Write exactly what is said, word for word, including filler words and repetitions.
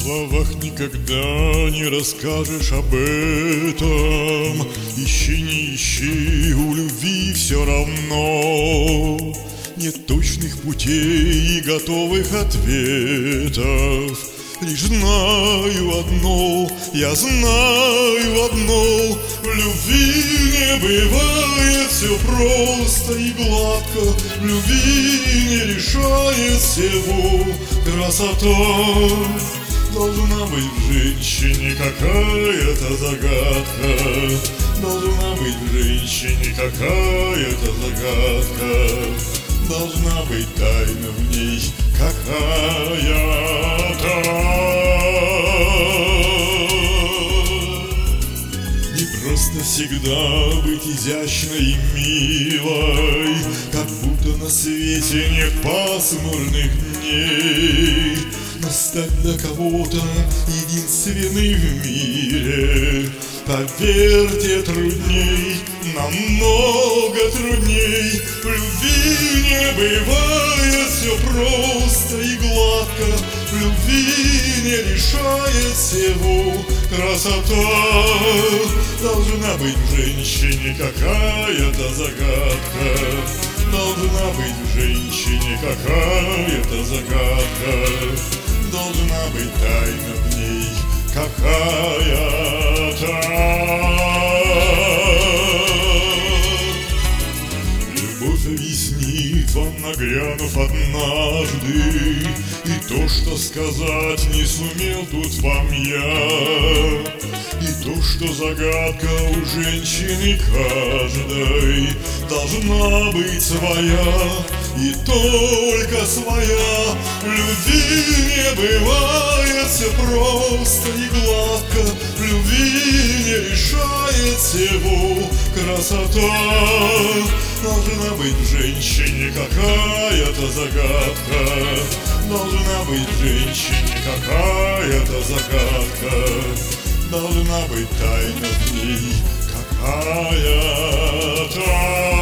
словах никогда не расскажешь об этом. Ищи, не ищи, у любви все равно. Нет точных путей и готовых ответов. Лишь знаю одно, я знаю одно: в любви не бывает все просто и гладко. В любви не решает всего красота. Должна быть в женщине какая-то загадка. Должна быть в женщине какая-то загадка. Должна быть тайна в ней какая-то. Не просто всегда быть изящной и милой, как будто на свете нет пасмурных дней. Но стать для кого-то единственной в мире, поверьте, трудней, намного трудней. В любви не бывает все просто и гладко. В любви не решает всего красота. Должна быть в женщине какая-то загадка. Должна быть в женщине какая-то загадка. Должна быть тайна в ней какая-то. Любовь объяснит вам, нагрянув однажды, и то, что сказать не сумел тут вам я, и то, что загадка у женщины каждой должна быть своя, и только своя. В любви не бывает все просто и гладко. В любви не решает всего красота. Должна быть в женщине какая-то загадка. Должна быть в женщине какая-то загадка. Должна быть тайна в ней какая-то.